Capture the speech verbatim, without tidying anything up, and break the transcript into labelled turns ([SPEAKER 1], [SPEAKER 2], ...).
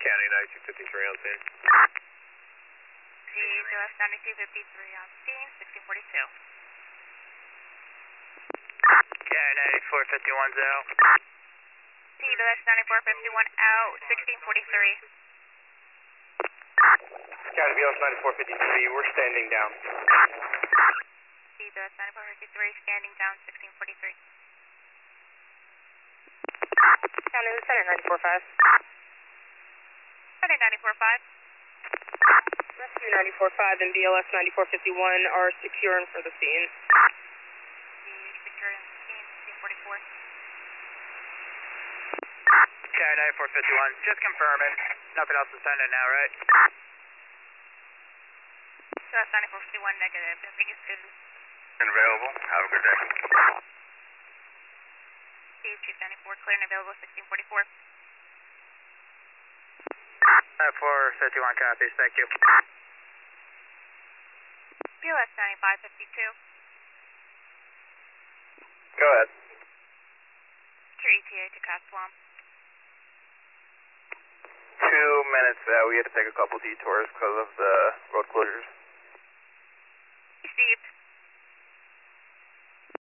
[SPEAKER 1] County ninety-two fifty-three on scene.
[SPEAKER 2] C B O S ninety-two fifty-three on scene, sixteen forty-two.
[SPEAKER 3] County ninety-four fifty-one zero.
[SPEAKER 2] C B O S ninety-four fifty-one out, sixteen forty-three.
[SPEAKER 1] County B O S ninety-four fifty-three, we're standing down.
[SPEAKER 2] C B O S ninety-four fifty-three, standing down, sixteen forty-three.
[SPEAKER 4] County Center ninety-four five.
[SPEAKER 2] County ninety-four five.
[SPEAKER 4] Rescue ninety-four five and B L S ninety-four fifty-one are secure and for the scene.
[SPEAKER 2] Secure in the scene, sixteen forty-four.
[SPEAKER 3] County ninety-four fifty-one, just confirming. Nothing else is pending now, right?
[SPEAKER 2] C B O S ninety-four fifty-one negative, everything is good.
[SPEAKER 1] Available, have a good day.
[SPEAKER 2] Steve, Chief ninety-four, clear and available, sixteen forty-four.
[SPEAKER 3] ninety-four fifty-one copies, thank you.
[SPEAKER 2] B O S ninety-five fifty-two.
[SPEAKER 1] Go ahead.
[SPEAKER 2] Secure E T A to Caswam.
[SPEAKER 1] Two minutes, uh, we had to take a couple detours because of the road closures.
[SPEAKER 2] Steve.